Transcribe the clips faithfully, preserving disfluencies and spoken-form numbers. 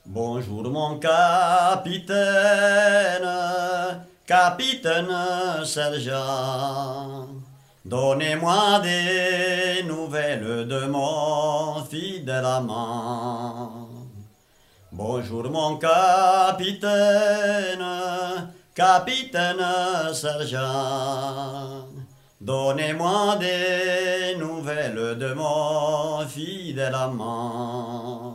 Bonjour mon capitaine, capitaine sergent. Donnez-moi des nouvelles de mon fidèle amant. Bonjour mon capitaine, capitaine sergent. Donnez-moi des nouvelles de mon fidèle amant.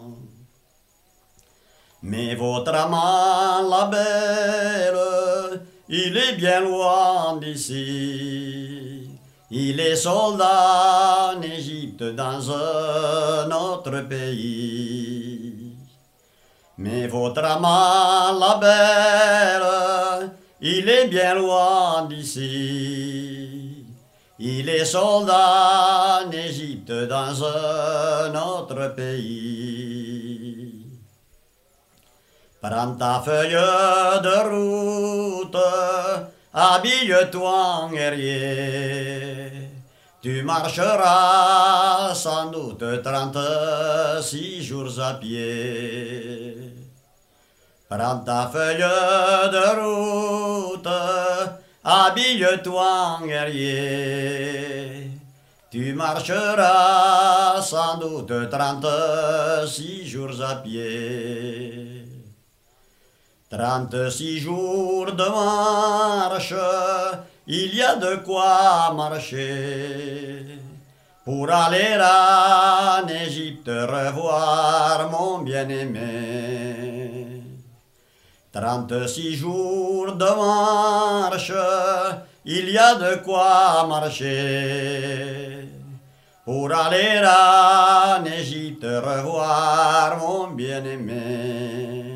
Mais votre amant, la belle, il est bien loin d'ici. Il est soldat en Égypte dans un autre pays. Mais votre amant, la belle, il est bien loin d'ici. Il est soldat en Égypte dans un autre pays. Prends ta feuille de route, habille-toi en guerrier. Tu marcheras sans doute trente-six jours à pied. Prends ta feuille de route, habille-toi en guerrier. Tu marcheras sans doute trente-six jours à pied. Trente-six jours de marche, il y a de quoi marcher. Pour aller en Égypte revoir mon bien-aimé. Trente-six jours de marche, il y a de quoi marcher. Pour aller en Égypte revoir mon bien-aimé.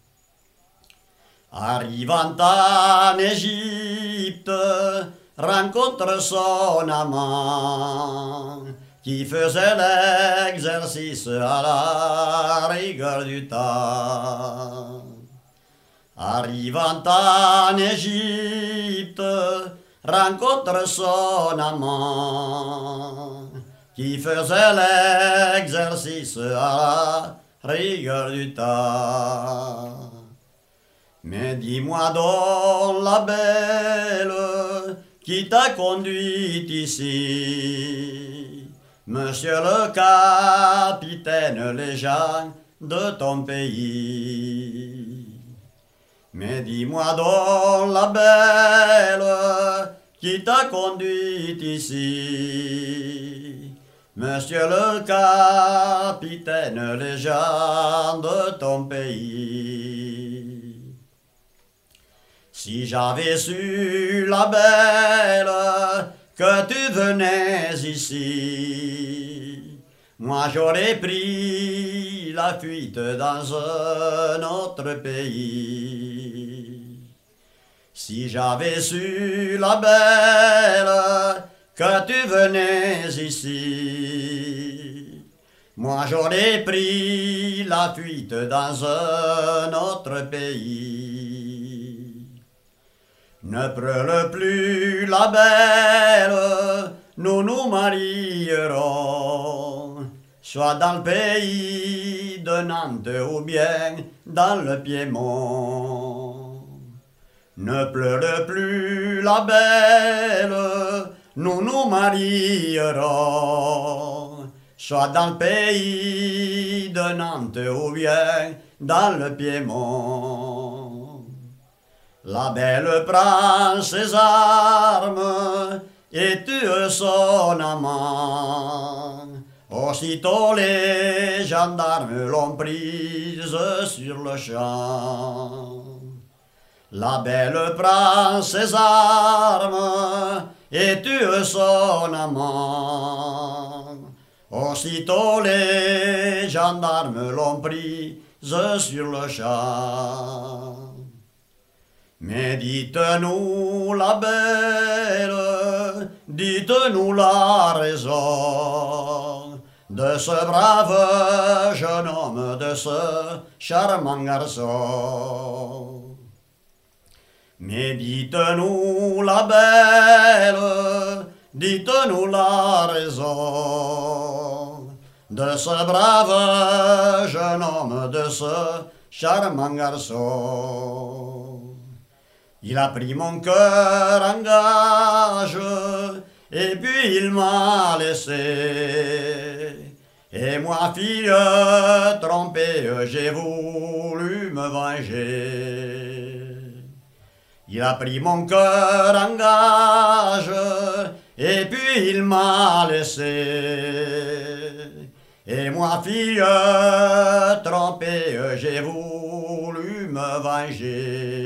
Arrivant en Égypte, rencontre son amant, qui faisait l'exercice à la rigueur du temps. Arrivant en Égypte, rencontre son amant, qui faisait l'exercice à la rigueur du temps. Mais dis-moi donc, la belle, qui t'a conduit ici, monsieur le capitaine, les gens de ton pays. Mais dis-moi donc, la belle, qui t'a conduit ici, monsieur le capitaine, les gens de ton pays. Si j'avais su, la belle, que tu venais ici, moi j'aurais pris la fuite dans un autre pays. Si j'avais su, la belle, que tu venais ici, moi j'aurais pris la fuite dans un autre pays. Ne pleure plus, la belle, nous nous marierons, soit dans le pays de Nantes ou bien dans le Piémont. Ne pleure plus, la belle, nous nous marierons, soit dans le pays de Nantes ou bien dans le Piémont. La belle prend ses armes et tue son amant. Aussitôt les gendarmes l'ont prise sur le champ. La belle prend ses armes et tue son amant. Aussitôt les gendarmes l'ont prise sur le champ. Mais dites-nous, la belle, dites-nous la raison de ce brave jeune homme, de ce charmant garçon. Mais dites-nous, la belle, dites-nous la raison de ce brave jeune homme, de ce charmant garçon. Il a pris mon cœur en gage, et puis il m'a laissé. Et moi, fille trompée, j'ai voulu me venger. Il a pris mon cœur en gage, et puis il m'a laissé. Et moi, fille trompée, j'ai voulu me venger.